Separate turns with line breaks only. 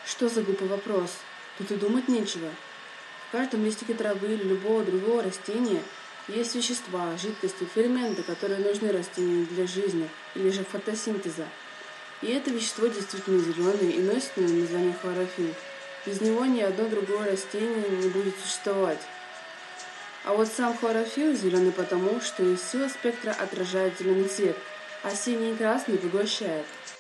Что за глупый вопрос? Тут и думать нечего. В каждом листике травы или любого другого растения есть вещества, жидкости, ферменты, которые нужны растению для жизни или же фотосинтеза. И это вещество действительно зеленое и носит название хлорофилл. Без него ни одно другое растение не будет существовать. А вот сам хлорофилл зеленый потому, что из всего спектра отражает зеленый цвет, а синий и красный поглощает.